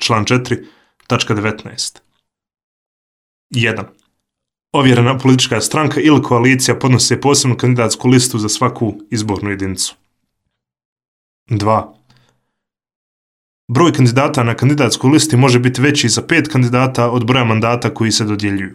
član 4, tačka 19. 1. Ovjerena politička stranka ili koalicija podnose posebnu kandidatsku listu za svaku izbornu jedinicu. 2. Broj kandidata na kandidatskoj listi može biti veći za 5 kandidata od broja mandata koji se dodjeljuju.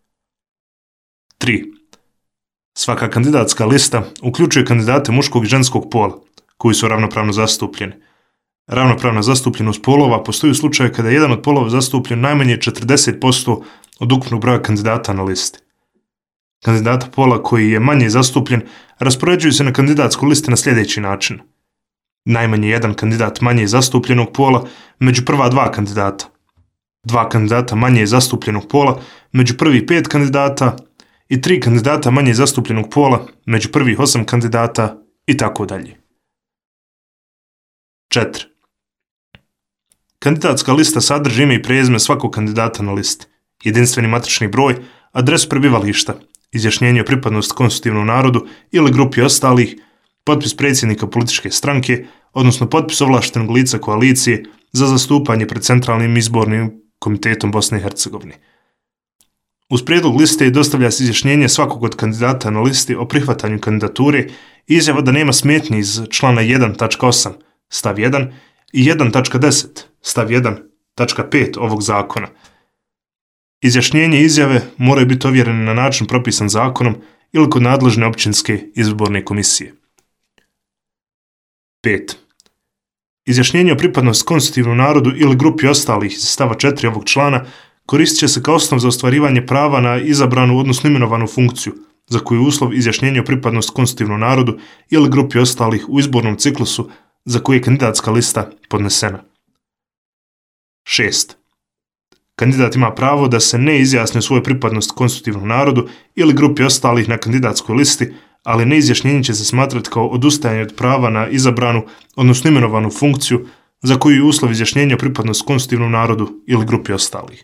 3. Svaka kandidatska lista uključuje kandidate muškog i ženskog pola, koji su ravnopravno zastupljeni. Ravnopravna zastupljenost polova postoji u slučaju kada je jedan od polova zastupljen najmanje 40% od ukupnog broja kandidata na listi. Kandidata pola koji je manje zastupljen raspoređuju se na kandidatskoj listi na sljedeći način. Najmanje jedan kandidat manje zastupljenog pola među prva 2 kandidata. 2 kandidata manje zastupljenog pola među prvih 5 kandidata i 3 kandidata manje zastupljenog pola među prvih 8 kandidata i tako dalje. 4. Kandidatska lista sadrži ime i prezime svakog kandidata na listi, jedinstveni matični broj, adres prebivališta, izjašnjenje o pripadnosti konstitutivnom narodu ili grupi ostalih, potpis predsjednika političke stranke, odnosno potpis ovlaštenog lica koalicije za zastupanje pred Centralnim izbornim komitetom Bosne i Hercegovine. Uz prijedlog liste dostavlja se izjašnjenje svakog od kandidata na listi o prihvatanju kandidature i izjava da nema smetnji iz člana 1.8 stav 1 i 1.10 stav 1.5 ovog zakona. Izjašnjenje i izjave moraju biti ovjerene na način propisan zakonom ili kod nadležne općinske izborne komisije. 5. Izjašnjenje o pripadnosti konstitutivnom narodu ili grupi ostalih iz stava 4 ovog člana koristit će se kao osnov za ostvarivanje prava na izabranu odnosno imenovanu funkciju, za koju je uslov izjašnjenje o pripadnosti konstitutivnom narodu ili grupi ostalih u izbornom ciklusu za koji je kandidatska lista podnesena. 6. Kandidat ima pravo da se ne izjasni o svojoj pripadnosti konstitutivnom narodu ili grupi ostalih na kandidatskoj listi, ali neizjašnjenje će se smatrati kao odustajanje od prava na izabranu, odnosno imenovanu funkciju za koju je uslov izjašnjenja o pripadnosti konstitutivnom narodu ili grupi ostalih.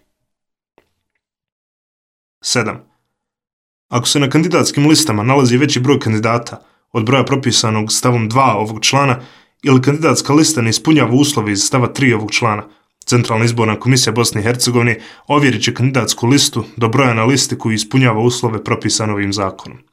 7. Ako se na kandidatskim listama nalazi veći broj kandidata od broja propisanog stavom 2 ovog člana ili kandidatska lista ne ispunjava uslove iz stava 3 ovog člana, Centralna izborna komisija Bosne i Hercegovine ovjerit će kandidatsku listu do broja na listi koji ispunjava uslove propisane ovim zakonom.